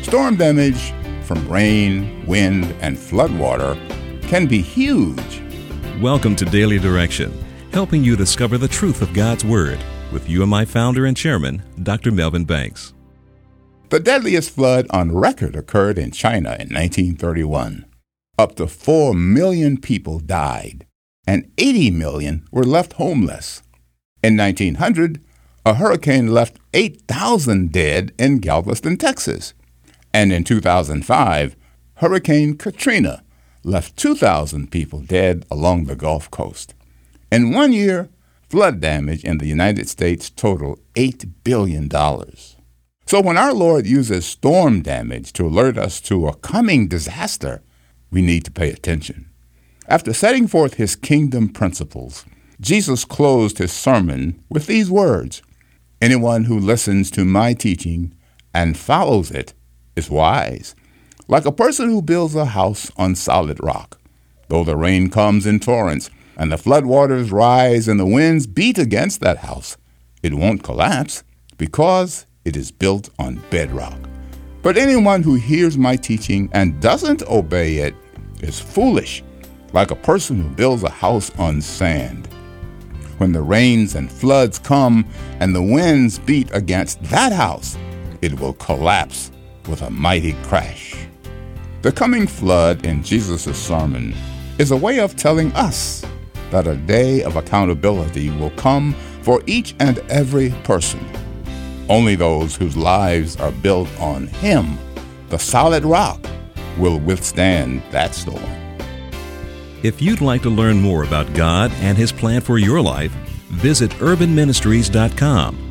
storm damage from rain, wind, and floodwater can be huge. Welcome to Daily Direction, helping you discover the truth of God's Word with UMI founder and chairman, Dr. Melvin Banks. The deadliest flood on record occurred in China in 1931. Up to 4 million people died, and 80 million were left homeless. In 1900, a hurricane left 8,000 dead in Galveston, Texas. And in 2005, Hurricane Katrina left 2,000 people dead along the Gulf Coast. In 1 year, flood damage in the United States totaled $8 billion. So when our Lord uses storm damage to alert us to a coming disaster, we need to pay attention. After setting forth his kingdom principles, Jesus closed his sermon with these words: "Anyone who listens to my teaching and follows it is wise, like a person who builds a house on solid rock. Though the rain comes in torrents, and the floodwaters rise and the winds beat against that house, it won't collapse, because it is built on bedrock. But anyone who hears my teaching and doesn't obey it is foolish, like a person who builds a house on sand. When the rains and floods come and the winds beat against that house, it will collapse with a mighty crash." The coming flood in Jesus' sermon is a way of telling us that a day of accountability will come for each and every person. Only those whose lives are built on Him, the solid rock, will withstand that storm. If you'd like to learn more about God and His plan for your life, visit urbanministries.com